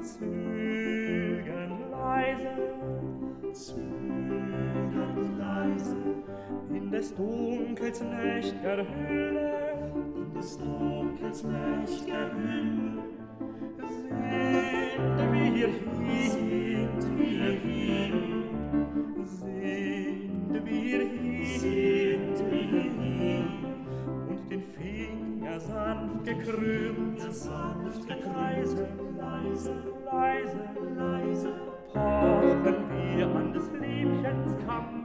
zögernd leise, in des Dunkels nächt'ger Hülle, sind wir hier, und den Finger sanft gekrümmt, leise, pochen wir an des Liebchens Kamm.